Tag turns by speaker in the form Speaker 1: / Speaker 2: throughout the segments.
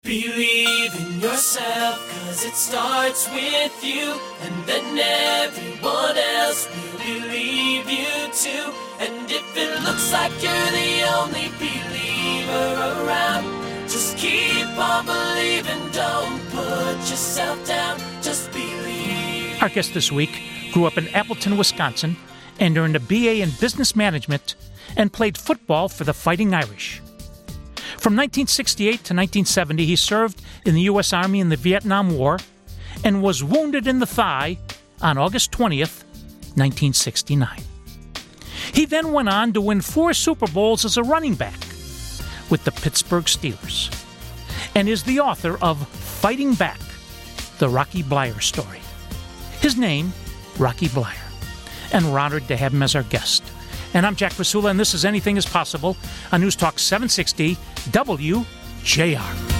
Speaker 1: Believe in yourself, 'cause it starts with you, and then everyone else will believe you too. And if it looks like you're the only believer around, just keep on believing, don't put yourself down, just believe.
Speaker 2: Our guest this week grew up in Appleton, Wisconsin, and earned a BA in Business Management and played football for the Fighting Irish. From 1968 to 1970, he served in the U.S. Army in the Vietnam War and was wounded in the thigh on August 20th, 1969. He then went on to win 4 Super Bowls as a running back with the Pittsburgh Steelers and is the author of Fighting Back, the Rocky Bleier story. His name, Rocky Bleier, and we're honored to have him as our guest. And I'm Jack Krasula, and this is Anything is Possible on News Talk 760 WJR.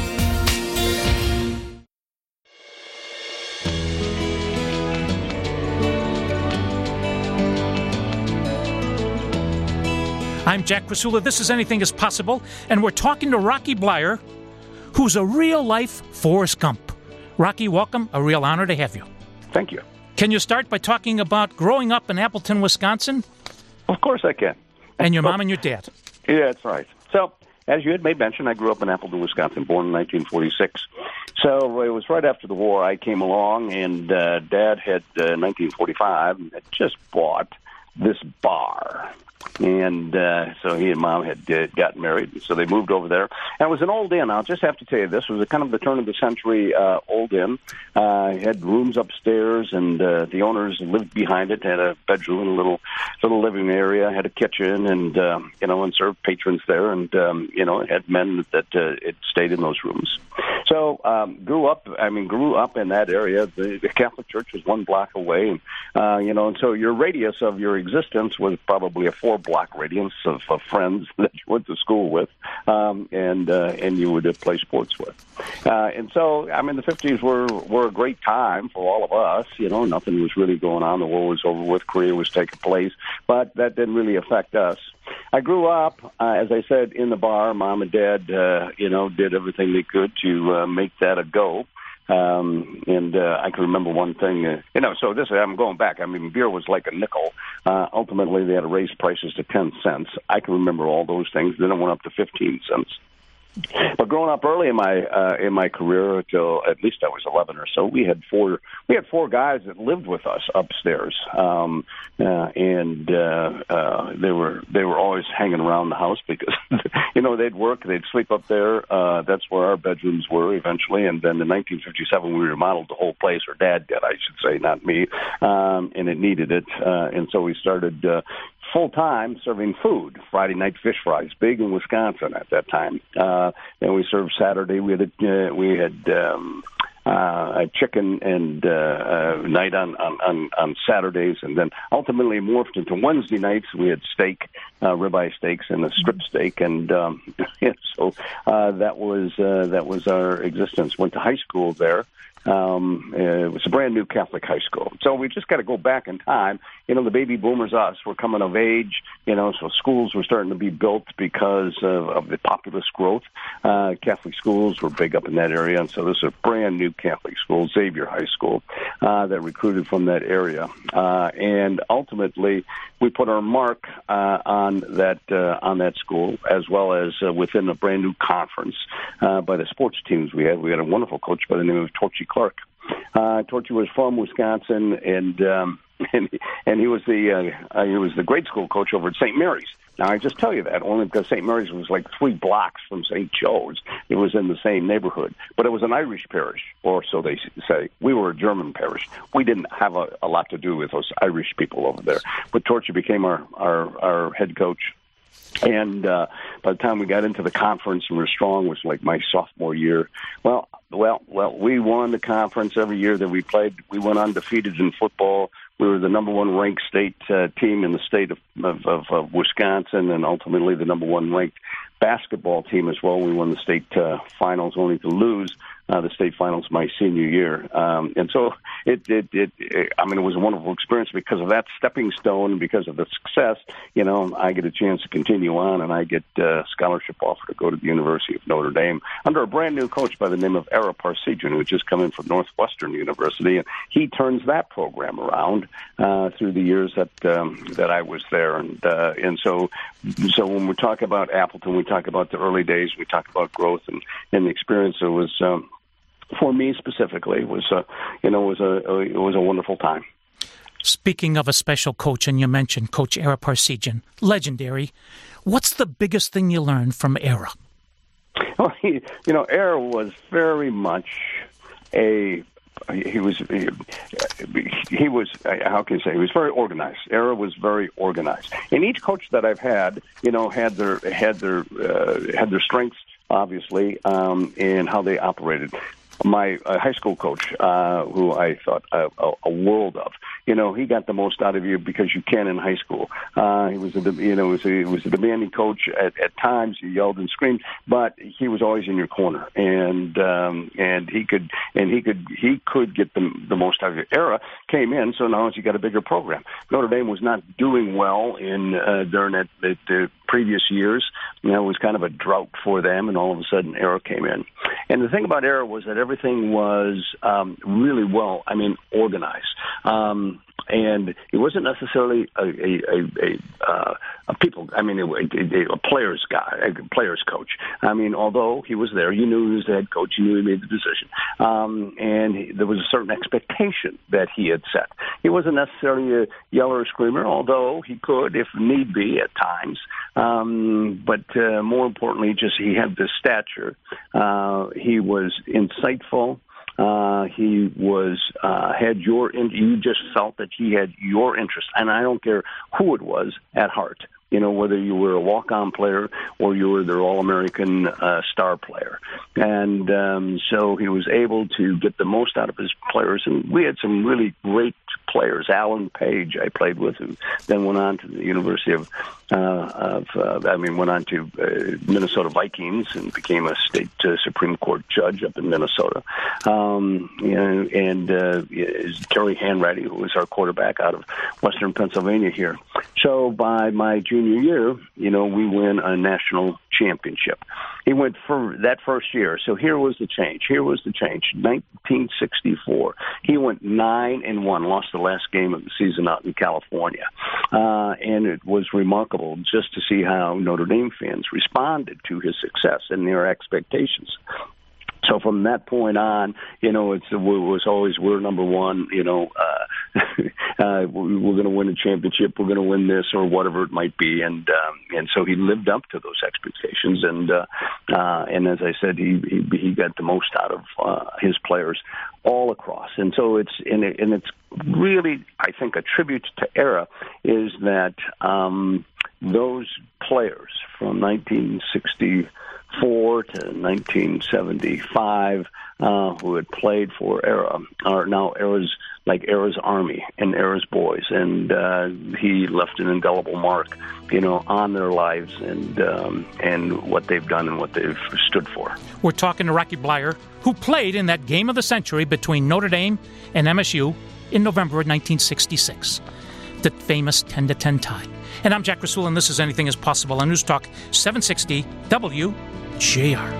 Speaker 2: I'm Jack Krasula. This is Anything is Possible, and we're talking to Rocky Bleier, who's a real-life Forrest Gump. Rocky, welcome. A real honor to have you.
Speaker 3: Thank you.
Speaker 2: Can you start by talking about growing up in Appleton, Wisconsin?
Speaker 3: Of course I can.
Speaker 2: And your mom and your dad.
Speaker 3: Yeah, that's right. So, as you had made mention, I grew up in Appleton, Wisconsin, born in 1946. So it was right after the war I came along, and Dad had, in 1945, had just bought this bar. And so he and Mom had gotten married, so they moved over there. And it was an old inn. I'll just have to tell you, this was a kind of the turn-of-the-century old inn. It had rooms upstairs, and the owners lived behind it, had a bedroom and a little living area, had a kitchen, and, and served patrons there. And, it had men that it stayed in those rooms. So grew up in that area. The Catholic Church was 1 block away. And so your radius of your existence was probably a 4-block radius of friends that you went to school with, and you would play sports with. And so, the 50s were a great time for all of us. Nothing was really going on. The war was over with. Korea was taking place. But that didn't really affect us. I grew up, as I said, in the bar. Mom and Dad, did everything they could to make that a go. And I can remember one thing, so I'm going back. Beer was like a nickel. Ultimately, they had to raise prices to 10 cents. I can remember all those things. Then it went up to 15 cents. But growing up early in my career, until at least I was 11 or so, we had four guys that lived with us upstairs, and they were always hanging around the house because they'd work, they'd sleep up there. That's where our bedrooms were eventually. And then in 1957, we remodeled the whole place, or Dad did, I should say, not me, and it needed it, and so we started full-time serving food, Friday night fish fries, big in Wisconsin at that time. And we served Saturday. We had a chicken and night on Saturdays, and then ultimately morphed into Wednesday nights. We had steak, ribeye steaks, and a strip steak, and so that was our existence. Went to high school there. It was a brand new Catholic high school. So we just got to go back in time. The baby boomers, us, were coming of age, so schools were starting to be built because of the populous growth. Catholic schools were big up in that area, and so this is a brand new Catholic school, Xavier High School, that recruited from that area. And ultimately, we put our mark on that school, as well as within a brand new conference by the sports teams we had. We had a wonderful coach by the name of Torchy Clark. Torchy was from Wisconsin, and he was the grade school coach over at St. Mary's. Now, I just tell you that only because St. Mary's was like 3 blocks from St. Joe's. It was in the same neighborhood, but it was an Irish parish, or so they say. We were a German parish. We didn't have a lot to do with those Irish people over there. But Torchy became our head coach. And by the time we got into the conference and were strong, was like my sophomore year. Well, we won the conference every year that we played. We went undefeated in football. We were the number 1 ranked state team in the state of Wisconsin, and ultimately the number 1 ranked basketball team as well. We won the state finals, only to lose the state finals my senior year. And so it was a wonderful experience because of that stepping stone, because of the success. I get a chance to continue on, and I get a scholarship offer to go to the University of Notre Dame under a brand new coach by the name of Ara Parseghian, who had just come in from Northwestern University, and he turns that program around through the years that I was there. And so when we talk about Appleton, we talk about the early days, we talk about growth and the experience. It was for me specifically, it was a wonderful time.
Speaker 2: Speaking of a special coach, and you mentioned Coach Ara Parseghian, legendary. What's the biggest thing you learned from Ara?
Speaker 3: Well, Ara was very much he was how can you say, he was very organized. Ara was very organized, and each coach that I've had, had their strengths, obviously, in how they operated. My high school coach, who I thought a world of, he got the most out of you because you can in high school. He was a demanding coach at times. He yelled and screamed, but he was always in your corner, and he could get the most out of you. Ara came in, so now you got a bigger program. Notre Dame was not doing well during the previous years. It was kind of a drought for them, and all of a sudden Ara came in. And the thing about Ara was that everything was really well, organized. And it wasn't necessarily a player's guy, a player's coach. Although he was there, you knew he was the head coach, you knew he made the decision. And there was a certain expectation that he had set. He wasn't necessarily a yeller or screamer, although he could, if need be, at times. But more importantly, just he had this stature. He was insightful. He was you just felt that he had your interest, and I don't care who it was, at heart. Whether you were a walk-on player or you were their All-American star player. And so he was able to get the most out of his players. And we had some really great players. Alan Page, I played with, who then went on to the University went on to Minnesota Vikings and became a state Supreme Court judge up in Minnesota. Terry Hanratty, who was our quarterback out of Western Pennsylvania here. So by my junior year, we win a national championship. He went for that first year. So here was the change. 1964. He went 9-1, lost the last game of the season out in California. And it was remarkable just to see how Notre Dame fans responded to his success and their expectations. So from that point on, it was always, we're number one, we're going to win a championship, we're going to win this or whatever it might be. And so he lived up to those expectations. And as I said, he got the most out of his players all across. And so it's really, I think, a tribute to Ara is that those players from 1964 to 1975 who had played for Ara are now Ara's Army and Ara's boys, and he left an indelible mark, on their lives and what they've done and what they've stood for.
Speaker 2: We're talking to Rocky Bleier, who played in that game of the century between Notre Dame and MSU in November of 1966, the famous 10-10 tie. And I'm Jack Rasul, and this is Anything is Possible on News Talk 760 WJR.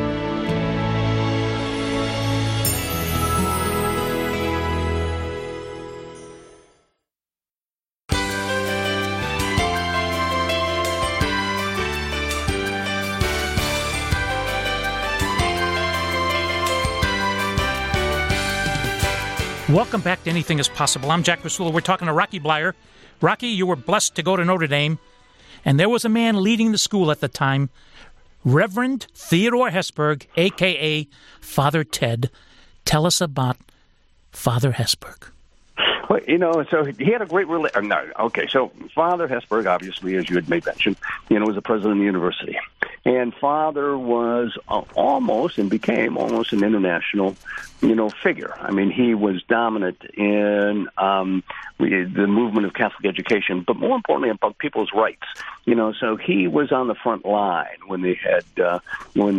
Speaker 2: Welcome back to Anything is Possible. I'm Jack Rasul. We're talking to Rocky Bleier. Rocky, you were blessed to go to Notre Dame, and there was a man leading the school at the time, Reverend Theodore Hesburgh, a.k.a. Father Ted. Tell us about Father Hesburgh.
Speaker 3: Well, so he had a great so Father Hesburgh, obviously, as you had made mention, was the president of the university. And Father was almost and became almost an international, figure. I mean, he was dominant in the movement of Catholic education, but more importantly about people's rights. So he was on the front line when they had when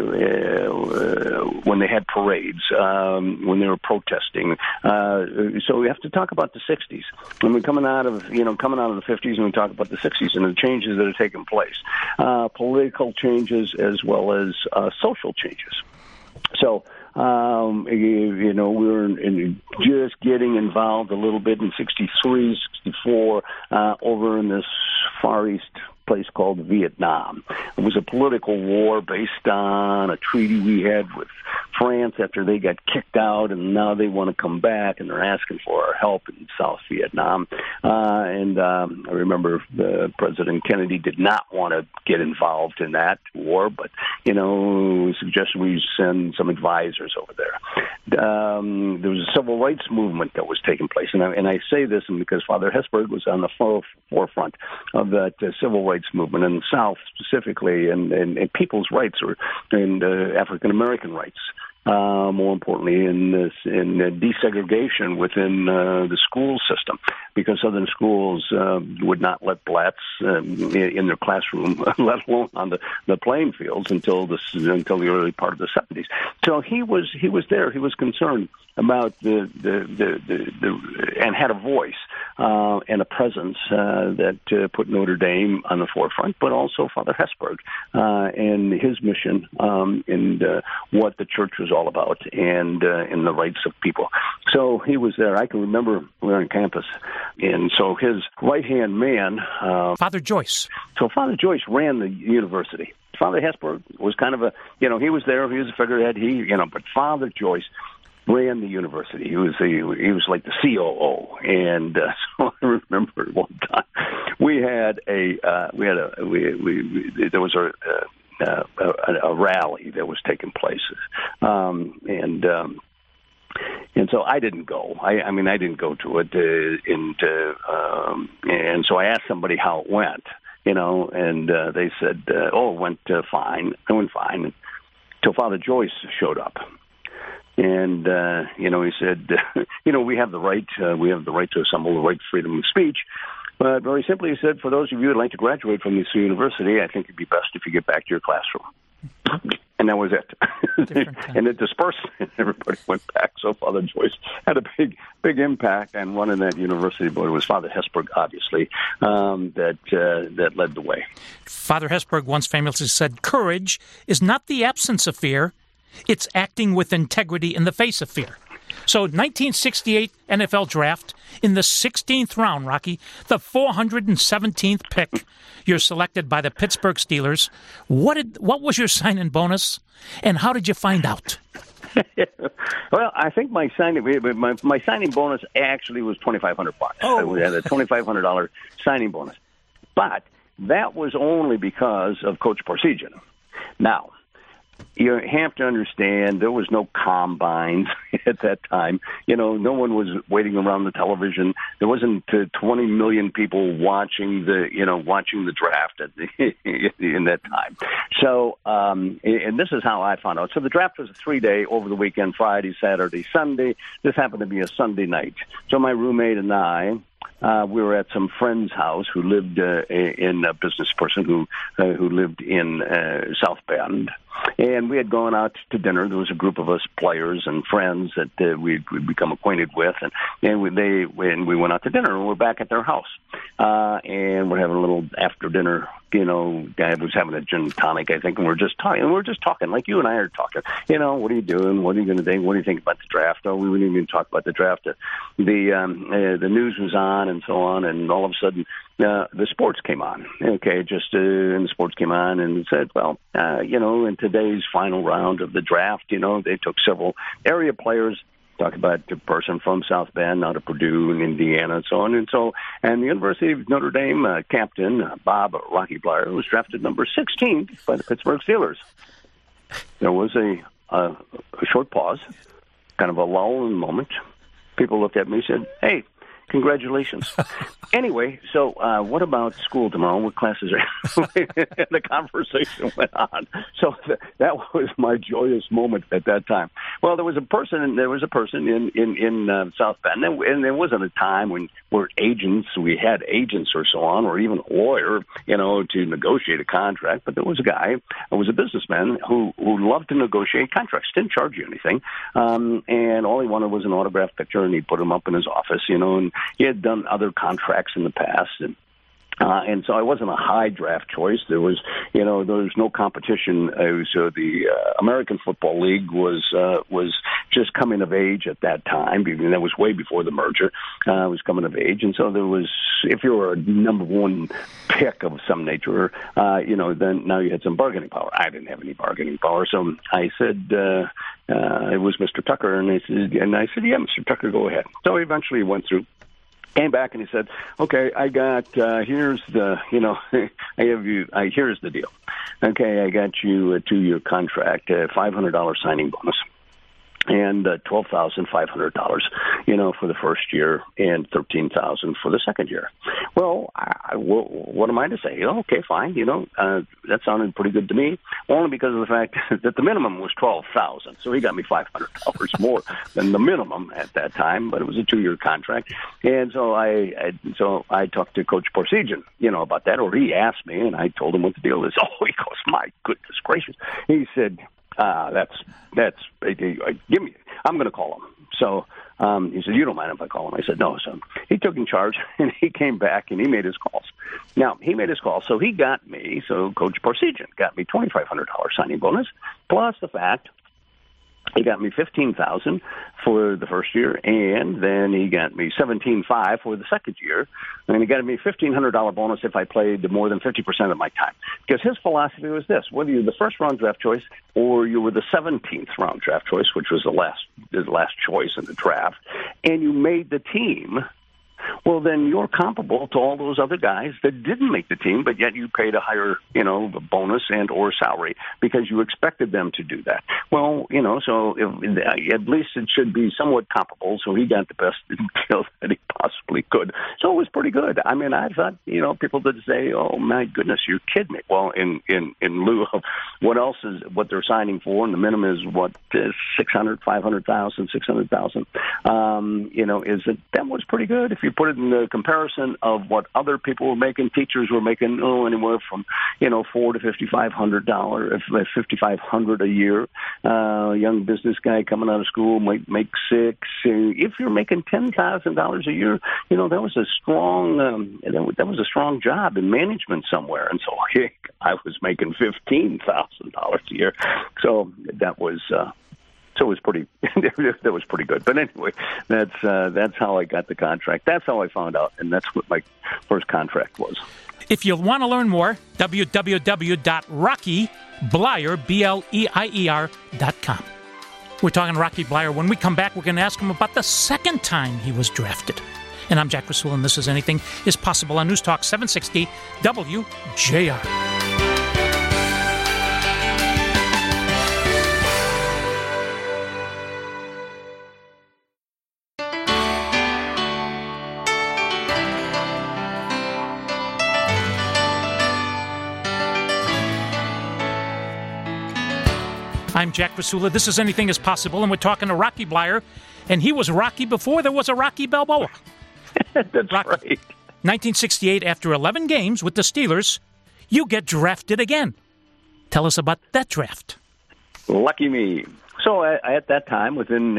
Speaker 3: they had parades, when they were protesting. So we have to talk about the '60s. When we're coming out of the '50s, and we talk about the '60s and the changes that have taken place, political changes as well as social changes. So, we were just getting involved a little bit in '63, '64, over in this Far East place called Vietnam. It was a political war based on a treaty we had with France after they got kicked out, and now they want to come back, and they're asking for our help in South Vietnam. I remember President Kennedy did not want to get involved in that war, but, suggested we send some advisors over there. There was a civil rights movement that was taking place, and I say this because Father Hesburgh was on the forefront of that civil rights movement in the South specifically, and people's rights and African American rights. More importantly, in desegregation within the school system, because Southern schools would not let blacks in their classroom, let alone on the playing fields until the early part of the '70s. So he was there. He was concerned about the and had a voice and a presence that put Notre Dame on the forefront, but also Father Hesburgh and his mission and what the church was all about and in the rights of people. So he was there. I can remember we were on campus, and so his right-hand man,
Speaker 2: Father Joyce.
Speaker 3: So Father Joyce ran the university. Father Hesburgh was kind of he was there. He was a figurehead. But Father Joyce ran the university. He was like the COO, and so I remember one time there was a rally that was taking place, and so I didn't go. I didn't go to it, and so I asked somebody how it went, and they said, it went fine. It went fine until Father Joyce showed up. And he said, we have the right to assemble, the right to freedom of speech. But very simply, he said, for those of you who'd like to graduate from this university, I think it'd be best if you get back to your classroom. And that was it. And it dispersed, and everybody went back. So Father Joyce had a big impact on running that university, but it was Father Hesburgh, obviously, that led the way.
Speaker 2: Father Hesburgh once famously said, "Courage is not the absence of fear. It's acting with integrity in the face of fear." So 1968 NFL Draft, in the 16th round, Rocky, the 417th pick, you're selected by the Pittsburgh Steelers. What was your sign-in bonus, and how did you find out?
Speaker 3: Well, I think my signing bonus actually was $2,500.
Speaker 2: Oh.
Speaker 3: We had a $2,500 signing bonus, but that was only because of Coach Parsegian. Now, you have to understand there was no combines at that time. No one was waiting around the television. There wasn't 20 million people watching the draft in that time. So, and this is how I found out. So the draft was a 3-day over the weekend, Friday, Saturday, Sunday. This happened to be a Sunday night. So my roommate and I, we were at some friend's house who lived in a business person who lived in South Bend. And we had gone out to dinner. There was a group of us players and friends that we'd become acquainted with, and we went out to dinner, and we're back at their house, and we're having a little after dinner. Guy was having a gin tonic, I think, and we're just talking like you and I are talking. What are you doing? What are you going to do? What do you think about the draft? Oh, we wouldn't even talk about the draft. The news was on and so on, and all of a sudden the sports came on. Okay, and the sports came on and said, well, in today's final round of the draft, they took several area players. Talk about the person from South Bend, out of Purdue and Indiana, and so on. And the University of Notre Dame captain, Bob Rocky Bleier, was drafted number 16 by the Pittsburgh Steelers. There was a short pause, kind of a lull in the moment. People looked at me and said, hey, Congratulations. Anyway, so what about school tomorrow? What classes are the conversation went on. So that was my joyous moment at that time. Well, there was a person in South Bend, and there wasn't a time when we had agents or so on, or even a lawyer, to negotiate a contract. But there was a guy who was a businessman who loved to negotiate contracts, didn't charge you anything, and all he wanted was an autographed picture, and he put him up in his office, and he had done other contracts in the past, and so I wasn't a high draft choice. There was no competition. The American Football League was just coming of age at that time. And that was way before the merger. Was coming of age, and so there was. If you were a number one pick of some nature, then now you had some bargaining power. I didn't have any bargaining power, so I said it was Mr. Tucker, and I said, yeah, Mr. Tucker, go ahead. So he eventually went through. Came back and he said, "Okay, I got here's the here's the deal. Okay, I got you a 2-year contract, $500 signing bonus, and $12,500, for the first year, and $13,000 for the second year." Well, what am I to say? Okay, fine. That sounded pretty good to me. Only because of the fact that the minimum was $12,000, so he got me $500 more than the minimum at that time. But it was a 2-year contract, and so I talked to Coach Porsegian, about that, or he asked me, and I told him what the deal is. Oh, he goes, "My goodness gracious!" He said, give me, I'm going to call him. So he said, "You don't mind if I call him?" I said, "No." So he took in charge, and he came back, and he made his calls. Now, he made his call, so he got me, so Coach Porsegian got me $2,500 signing bonus, plus the fact he got me $15,000 for the first year, and then he got me $17,500 for the second year, and he got me a $1,500 bonus if I played more than 50% of my time. Because his philosophy was this: whether you're the first round draft choice or you were the 17th round draft choice, which was the last choice in the draft, and you made the team, well, then you're comparable to all those other guys that didn't make the team, but yet you paid a higher, bonus and or salary because you expected them to do that. Well, so at least it should be somewhat comparable. So he got the best deal that he possibly could. So it was pretty good. I mean, I thought, people did say, "Oh my goodness, you're kidding me." Well, in lieu of what they're signing for, and the minimum is what, 600, 500,000, 600,000. That was pretty good. If you put it in the comparison of what other people were making, teachers were making anywhere from $400 to $5,500, $5,500 a year. Young business guy coming out of school might make $6,000. If you're making $10,000 a year, that was a strong job in management somewhere. And so I was making $15,000 a year. So that was. So it was pretty. That was pretty good. But anyway, that's how I got the contract. That's how I found out, and that's what my first contract was.
Speaker 2: If you want to learn more, www.rockybleier.com. We're talking Rocky Bleier. When we come back, we're going to ask him about the second time he was drafted. And I'm Jack Rasul, and this is Anything is Possible on News Talk 760 WJR. I'm Jack Rasula. This is Anything is Possible, and we're talking to Rocky Bleier, and he was Rocky before there was a Rocky Balboa.
Speaker 3: That's right.
Speaker 2: 1968, after 11 games with the Steelers, you get drafted again. Tell us about that draft.
Speaker 3: Lucky me. So at that time, within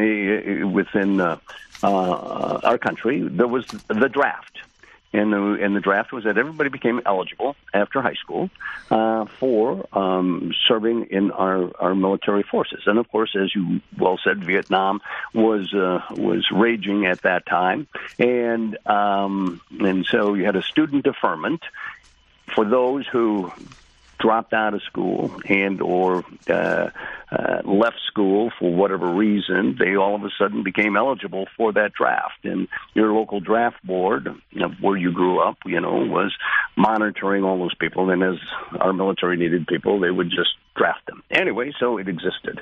Speaker 3: our country, there was the draft. And the draft was that everybody became eligible after high school for serving in our military forces. And of course, as you well said, Vietnam was raging at that time, and so you had a student deferment for those who dropped out of school and or left school for whatever reason. They all of a sudden became eligible for that draft. And your local draft board, where you grew up, was monitoring all those people. And as our military needed people, they would just draft them. Anyway, so it existed.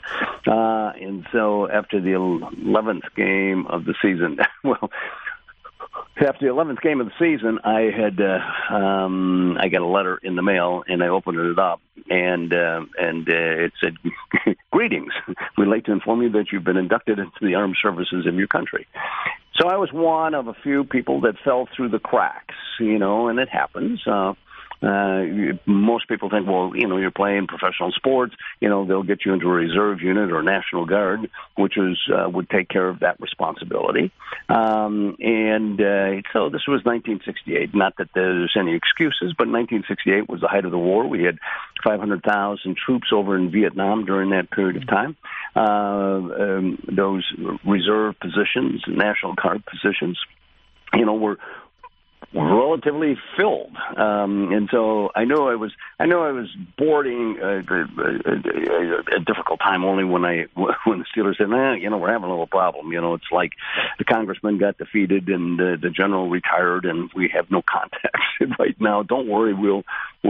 Speaker 3: And so after the 11th game of the season, well, After the 11th game of the season, I got a letter in the mail, and I opened it up, and it said, "Greetings. We'd like to inform you that you've been inducted into the armed services of your country." So I was one of a few people that fell through the cracks, and it happens. Most people think, well, you're playing professional sports, they'll get you into a reserve unit or National Guard, which would take care of that responsibility. So this was 1968. Not that there's any excuses, but 1968 was the height of the war. We had 500,000 troops over in Vietnam during that period of time. Those reserve positions, National Guard positions, were relatively filled, and so I know I was boarding a difficult time only when the Steelers said, we're having a little problem. It's like the congressman got defeated and the general retired, and we have no contacts right now. Don't worry, we'll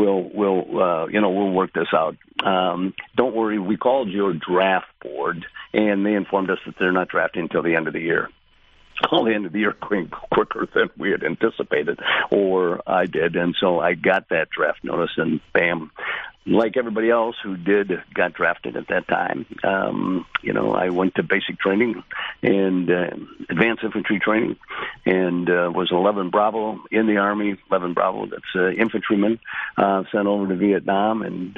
Speaker 3: work this out. Don't worry, we called your draft board, and they informed us that they're not drafting until the end of the year. Well, the end of the year came quicker than we had anticipated, or I did, and so I got that draft notice, and bam, like everybody else who got drafted at that time, I went to basic training and advanced infantry training, and was 11 Bravo in the Army. 11 Bravo, that's infantryman, sent over to Vietnam, and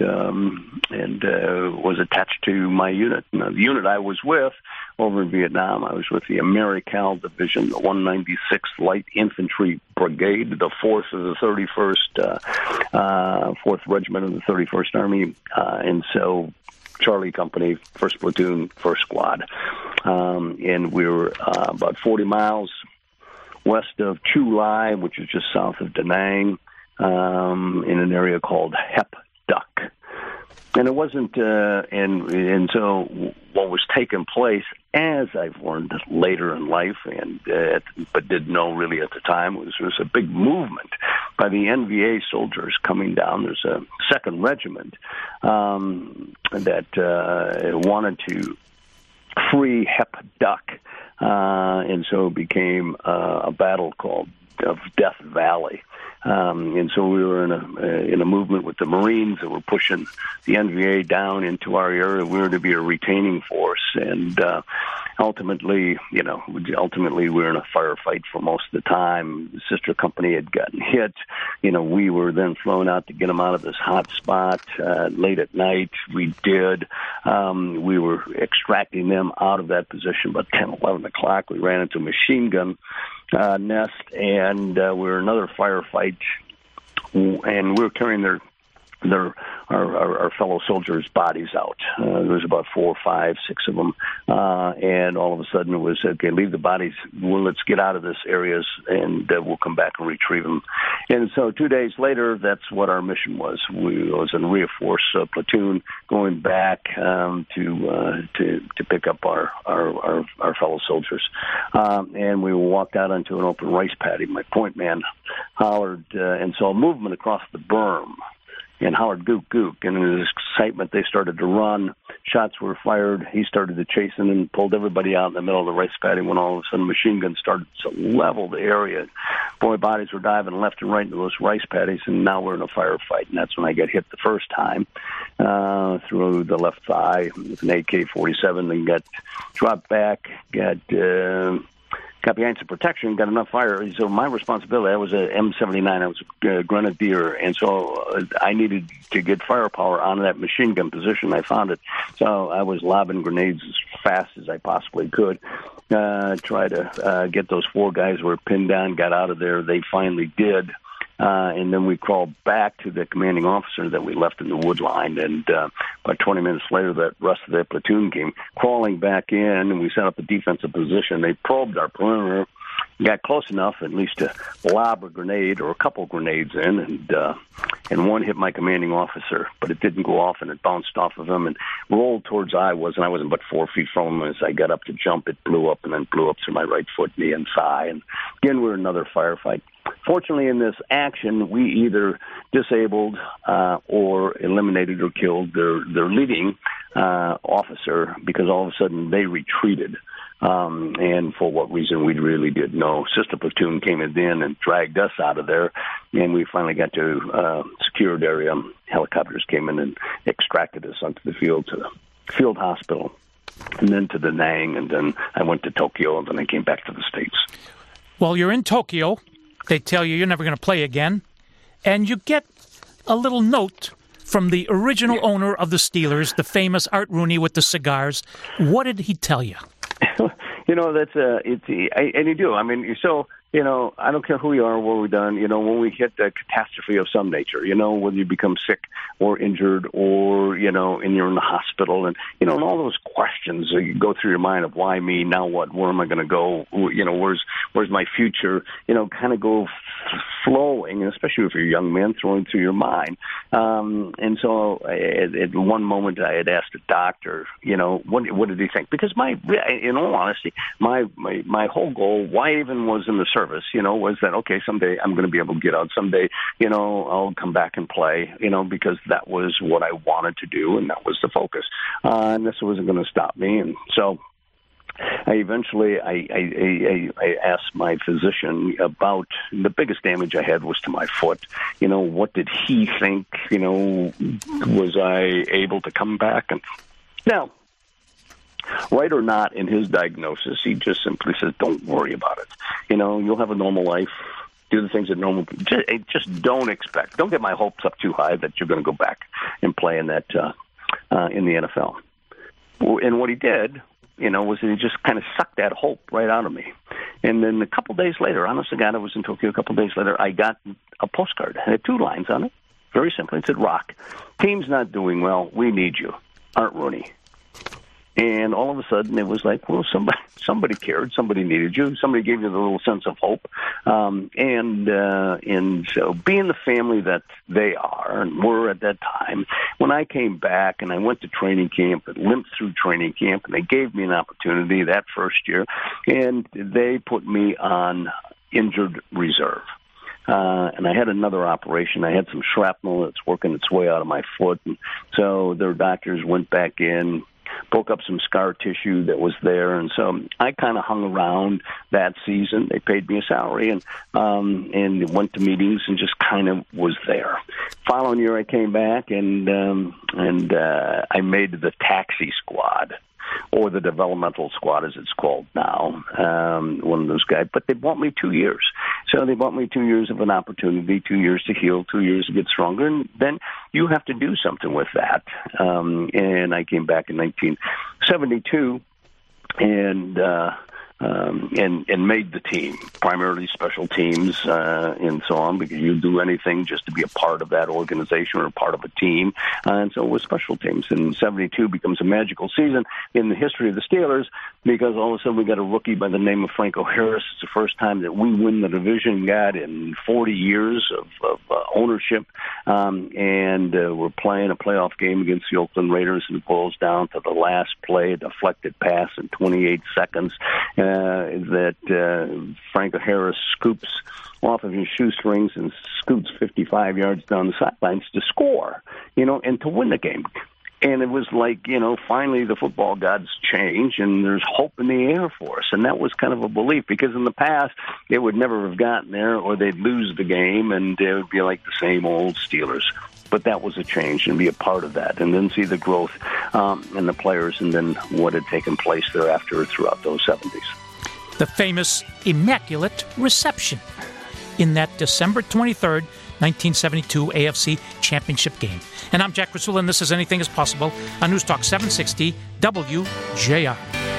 Speaker 3: was attached to my unit. Now, the unit I was with over in Vietnam, I was with the AmeriCal Division, the 196th Light Infantry Brigade, the 4th of the 31st, 4th Regiment of the 31st Army, and so Charlie Company, 1st Platoon, 1st Squad. And we were about 40 miles west of Chu Lai, which is just south of Da Nang, in an area called Hep Duc. And it wasn't, and so what was taking place, as I've learned later in life, but didn't know really at the time, was a big movement by the NVA soldiers coming down. There's a 2nd Regiment that wanted to free Hep Duc, and so it became a battle called of Death Valley. And so we were in a movement with the Marines that were pushing the NVA down into our area. We were to be a retaining force, and ultimately we were in a firefight for most of the time. The sister company had gotten hit. We were then flown out to get them out of this hot spot late at night. We did. We were extracting them out of that position about 10, 11 o'clock. We ran into a machine gun nest, and we were in another firefight, and we were carrying our fellow soldiers' bodies out. There was about 4, 5, 6 of them, and all of a sudden it was, okay, leave the bodies. Well, let's get out of this areas, and we'll come back and retrieve them. And so 2 days later, that's what our mission was. We was in reinforced platoon going back to pick up our fellow soldiers, and we walked out onto an open rice paddy. My point man hollered, and saw a movement across the berm, and hollered, "Gook, gook." And in his excitement, they started to run. Shots were fired. He started to chase them and pulled everybody out in the middle of the rice paddy when all of a sudden machine guns started to level the area. Boy, bodies were diving left and right into those rice paddies, and now we're in a firefight. And that's when I got hit the first time through the left thigh with an AK-47, and got dropped back, got behind some protection, got enough fire. So my responsibility, I was a M79, I was a grenadier, and so I needed to get firepower on that machine gun position. I found it. So I was lobbing grenades as fast as I possibly could, try to get those 4 guys who were pinned down, got out of there. They finally did. And then we crawled back to the commanding officer that we left in the wood line. And about 20 minutes later, the rest of the platoon came crawling back in, and we set up a defensive position. They probed our perimeter, got close enough at least to lob a grenade or a couple grenades in, and one hit my commanding officer, but it didn't go off, and it bounced off of him and rolled towards I wasn't but 4 feet from him. As I got up to jump, it blew up, and then blew up through my right foot, knee, and thigh. And again, we were in another firefight. Fortunately, in this action, we either disabled or eliminated or killed their leading officer, because all of a sudden they retreated. and for what reason we really didn't know. Sister platoon came in and dragged us out of there, and we finally got to secured area. Helicopters came in and extracted us onto the field to the field hospital, and then to Da Nang, and then I went to Tokyo, and then I came back to the States.
Speaker 2: Well, you're in Tokyo. They tell you you're never going to play again, and you get a little note from the original owner of the Steelers, the famous Art Rooney with the cigars. What did he tell you?
Speaker 3: That's and you do. I mean, so I don't care who you are, what we've done. When we hit a catastrophe of some nature, whether you become sick or injured, or and you're in the hospital, and and all those questions that go through your mind of why me, now what, where am I going to go? Where's my future? Kind of go flowing, especially if you're a young man, throwing through your mind. And so at one moment I had asked a doctor, what did he think? Because in all honesty, my whole goal, why I even was in the service, was that, okay, someday I'm going to be able to get out. Someday, I'll come back and play, because that was what I wanted to do, and that was the focus. And this wasn't going to stop me. And so I eventually asked my physician about the biggest damage I had was to my foot. What did he think? Was I able to come back? And now, right or not, in his diagnosis, he just simply says, "Don't worry about it. You'll have a normal life. Do the things that normal people just don't expect. Don't get my hopes up too high that you're going to go back and play in that in the NFL." And what he did, was that he just kind of sucked that hope right out of me. And then a couple days later, honest to God, I was in Tokyo a couple days later, I got a postcard. It had 2 lines on it. Very simply. It said, "Rock, team's not doing well. We need you. Art Rooney." And all of a sudden, it was like, well, somebody cared, somebody needed you, somebody gave you the little sense of hope, and so being the family that they are and were at that time, when I came back and I went to training camp and limped through training camp, and they gave me an opportunity that first year, and they put me on injured reserve. And I had another operation. I had some shrapnel that's working its way out of my foot, and so their doctors went back in, broke up some scar tissue that was there, and so I kind of hung around that season. They paid me a salary, and went to meetings and just kind of was there. Following year, I came back and I made the taxi squad, or the developmental squad as it's called now, one of those guys. But they bought me 2 years. So they bought me 2 years of an opportunity, 2 years to heal, 2 years to get stronger, and then you have to do something with that. And I came back in 1972 and made the team, primarily special teams and so on, because you do anything just to be a part of that organization or a part of a team. And so it was special teams. And 72 becomes a magical season in the history of the Steelers, because all of a sudden we got a rookie by the name of Franco Harris. It's the first time that we win the division, in 40 years of ownership. And we're playing a playoff game against the Oakland Raiders, and it boils down to the last play, a deflected pass in 28 seconds. That Franco Harris scoops off of his shoestrings and scoots 55 yards down the sidelines to score, and to win the game. And it was like, finally the football gods change, and there's hope in the air for us. And that was kind of a belief, because in the past, they would never have gotten there, or they'd lose the game, and it would be like the same old Steelers. But that was a change, and be a part of that, and then see the growth in the players, and then what had taken place thereafter throughout those 70s.
Speaker 2: The famous Immaculate Reception in that December 23rd, 1972 AFC Championship game. And I'm Jack Krasula, and this is Anything is Possible on News Talk 760 WJR.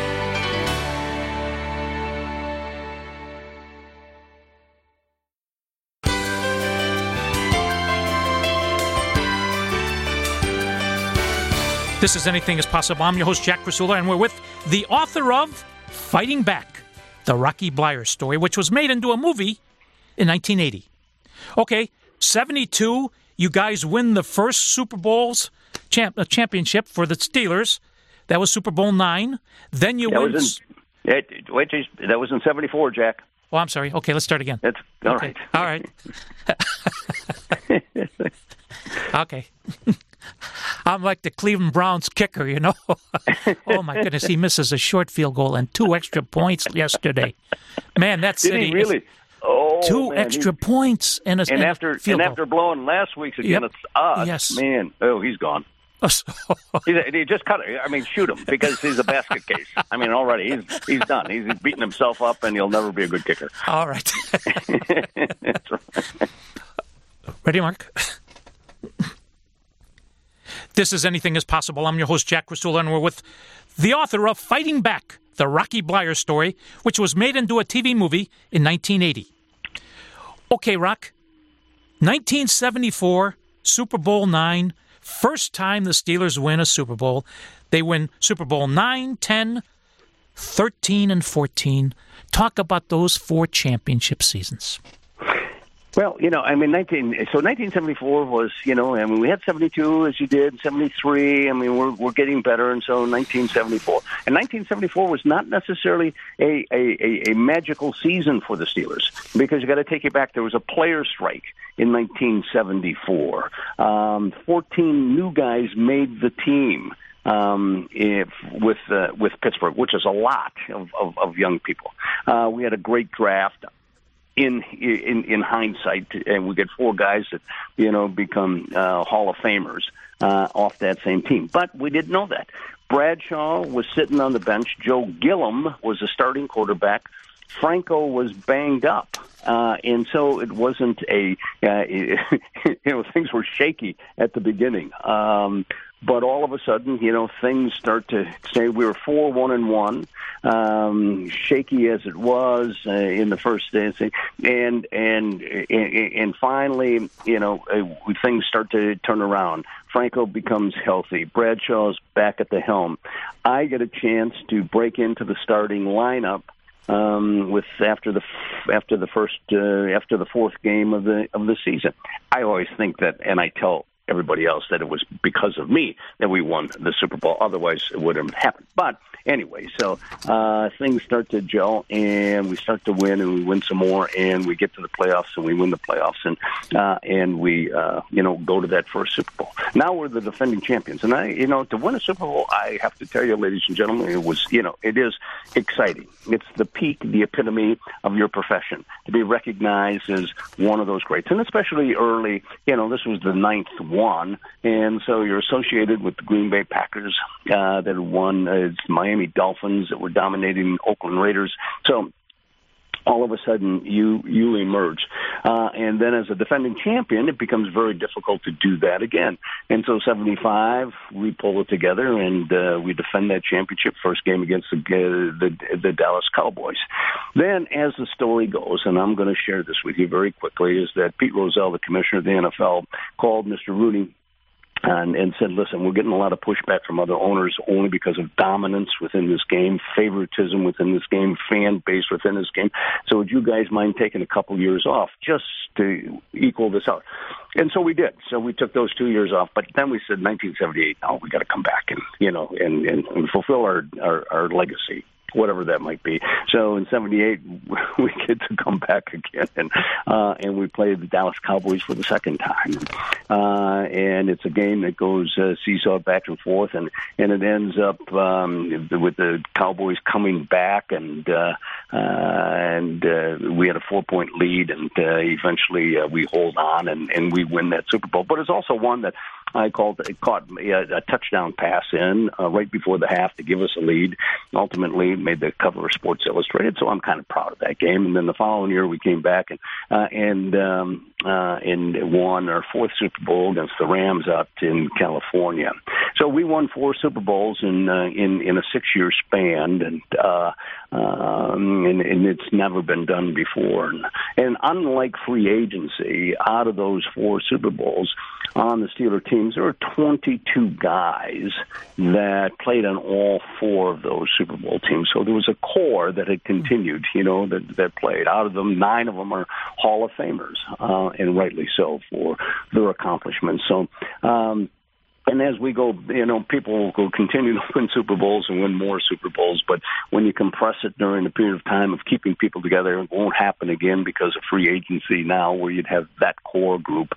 Speaker 2: This is Anything is Possible. I'm your host, Jack Krasula, and we're with the author of Fighting Back, the Rocky Bleier story, which was made into a movie in 1980. Okay, 72, you guys win the first Super Bowl's championship for the Steelers. That was Super Bowl IX. Then you win...
Speaker 3: That was in 74, Jack.
Speaker 2: Oh, I'm sorry. Okay, let's start again.
Speaker 3: That's all right.
Speaker 2: All right. Okay. I'm like the Cleveland Browns kicker, you know. Oh, my goodness. He misses a short field goal and 2 extra points yesterday. Man, that city.
Speaker 3: Did he really? Oh,
Speaker 2: 2
Speaker 3: man,
Speaker 2: extra points and
Speaker 3: after blowing last week's against us,
Speaker 2: yes.
Speaker 3: Man, he's gone. He just cut it. I mean, shoot him because he's a basket case. I mean, already he's done. He's beaten himself up, and he'll never be a good kicker.
Speaker 2: All right.
Speaker 3: That's right.
Speaker 2: Ready, Mark? This is Anything is Possible. I'm your host, Jack Crisula, and we're with the author of Fighting Back, the Rocky Bleier story, which was made into a TV movie in 1980. Okay, Rock. 1974, Super Bowl IX, first time the Steelers win a Super Bowl. They win Super Bowl 9, 10, 13, and 14. Talk about those 4 championship seasons.
Speaker 3: Well, I mean, 1974 was, I mean, we had 72 as you did, 73. I mean, we're getting better, and so 1974. And 1974 was not necessarily a magical season for the Steelers because you got to take it back. There was a player strike in 1974. 14 new guys made the team. With Pittsburgh, which is a lot of young people. We had a great draft. In hindsight, and we get 4 guys that become Hall of Famers off that same team. But we didn't know that. Bradshaw was sitting on the bench. Joe Gilliam was a starting quarterback. Franco was banged up, and so it wasn't things were shaky at the beginning. But all of a sudden, things start to say we were 4-1-1, shaky as it was in the first day, and finally, things start to turn around. Franco becomes healthy. Bradshaw's back at the helm. I get a chance to break into the starting lineup after the 4th game of the season. I always think that, and I tell everybody else that it was because of me that we won the Super Bowl. Otherwise, it wouldn't have happened. But anyway, so things start to gel, and we start to win, and we win some more, and we get to the playoffs, and we win the playoffs, and we go to that first Super Bowl. Now we're the defending champions, and to win a Super Bowl, I have to tell you, ladies and gentlemen, it is exciting. It's the peak, the epitome of your profession to be recognized as one of those greats, and especially early. This was the 9th one, and so you're associated with the Green Bay Packers that had won. It's Miami Dolphins that were dominating Oakland Raiders. So all of a sudden you emerge. And then as a defending champion, it becomes very difficult to do that again. And so 75, we pull it together, and we defend that championship, first game against the Dallas Cowboys. Then as the story goes, and I'm going to share this with you very quickly, is that Pete Rozelle, the commissioner of the NFL, called Mr. Rooney and said, listen, we're getting a lot of pushback from other owners only because of dominance within this game, favoritism within this game, fan base within this game. So would you guys mind taking a couple years off just to equal this out? And so we did. So we took those 2 years off. But then we said 1978, no, we got to come back and fulfill our legacy, whatever that might be. So in 78, we get to come back again, and we play the Dallas Cowboys for the second time. And it's a game that goes seesaw back and forth, and it ends up with the Cowboys coming back, and we had a 4-point lead, and eventually we hold on, and we win that Super Bowl. But it's also one that I caught a touchdown pass in right before the half to give us a lead. Ultimately, made the cover of Sports Illustrated, so I'm kind of proud of that game. And then the following year, we came back and won our 4th Super Bowl against the Rams out in California. So we won 4 Super Bowls in a 6-year span, and it's never been done before. And unlike free agency, out of those 4 Super Bowls on the Steeler teams, there were 22 guys that played on all 4 of those Super Bowl teams. So there was a core that had continued, that played. Out of them, 9 of them are Hall of Famers, and rightly so for their accomplishments. So And as we go, people will continue to win Super Bowls and win more Super Bowls. But when you compress it during the period of time of keeping people together, it won't happen again because of free agency now, where you'd have that core group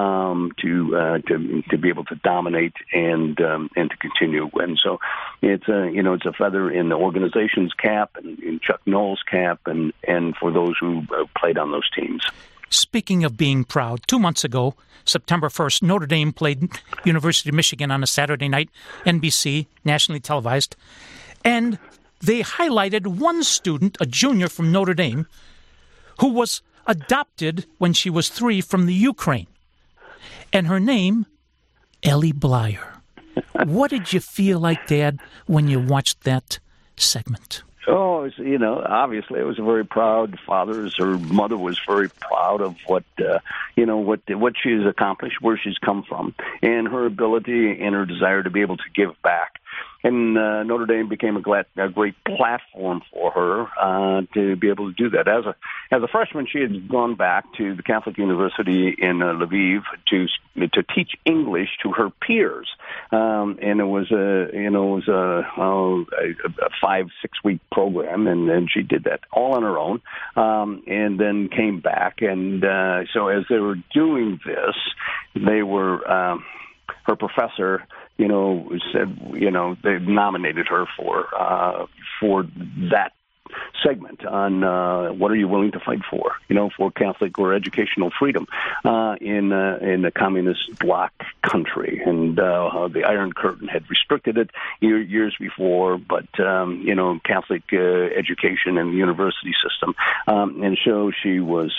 Speaker 3: to be able to dominate and to continue to win. So it's a feather in the organization's cap and in Chuck Noll's cap, and for those who played on those teams.
Speaker 2: Speaking of being proud, 2 months ago, September 1st, Notre Dame played University of Michigan on a Saturday night, NBC, nationally televised, and they highlighted one student, a junior from Notre Dame, who was adopted when she was 3 from the Ukraine. And her name, Ellie Blyer. What did you feel like, Dad, when you watched that segment?
Speaker 3: Oh, obviously, it was a very proud father. Her mother was very proud of what she's accomplished, where she's come from, and her ability and her desire to be able to give back. And Notre Dame became a great platform for her to be able to do that. As a freshman, she had gone back to the Catholic University in Lviv to teach English to her peers, and it was a 5-6 week program, and she did that all on her own, and then came back. And so as they were doing this, they were her professor, said, they nominated her for that segment on what are you willing to fight for, for Catholic or educational freedom in a communist bloc country. And the Iron Curtain had restricted it years before, but Catholic education and the university system, and so she was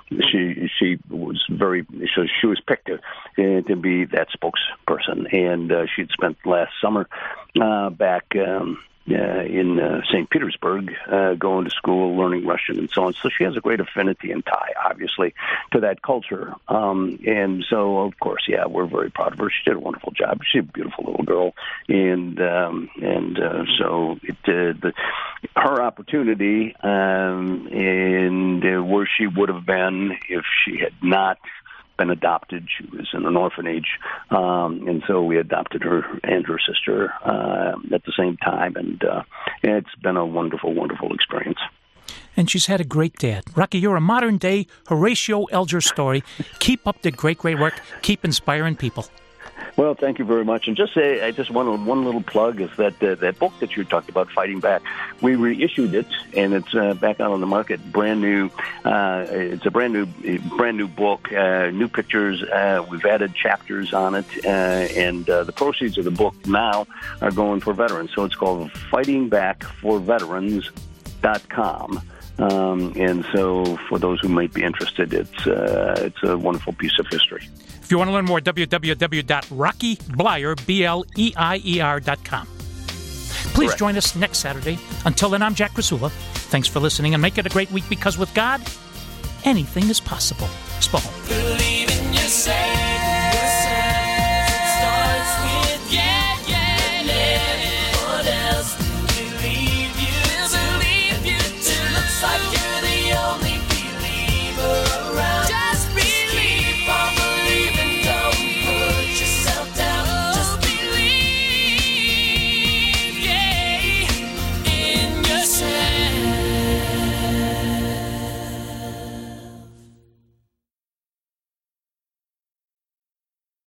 Speaker 3: picked to be that spokesperson, and she'd spent last summer back in St. Petersburg, going to school, learning Russian, and so on. So she has a great affinity and tie, obviously, to that culture. And so, of course, we're very proud of her. She did a wonderful job. She's a beautiful little girl, and so her opportunity and where she would have been if she had not been adopted. She was in an orphanage, and so we adopted her and her sister at the same time, and it's been a wonderful, wonderful experience.
Speaker 2: And she's had a great dad. Rocky, you're a modern-day Horatio Alger story. Keep up the great, great work. Keep inspiring people.
Speaker 3: Well, thank you very much. And just one little plug is that book that you talked about, Fighting Back. We reissued it, and it's back out on the market, brand new. It's a brand new book, new pictures. We've added chapters on it, and the proceeds of the book now are going for veterans. So it's called FightingBackForVeterans.com. And so for those who might be interested, it's a wonderful piece of history.
Speaker 2: If you want to learn more, www.RockyBleier.com. Please
Speaker 3: Correct.
Speaker 2: Join us next Saturday. Until then, I'm Jack Krasula. Thanks for listening, and make it a great week, because with God, anything is possible. Spahn.
Speaker 1: Believe in yourself.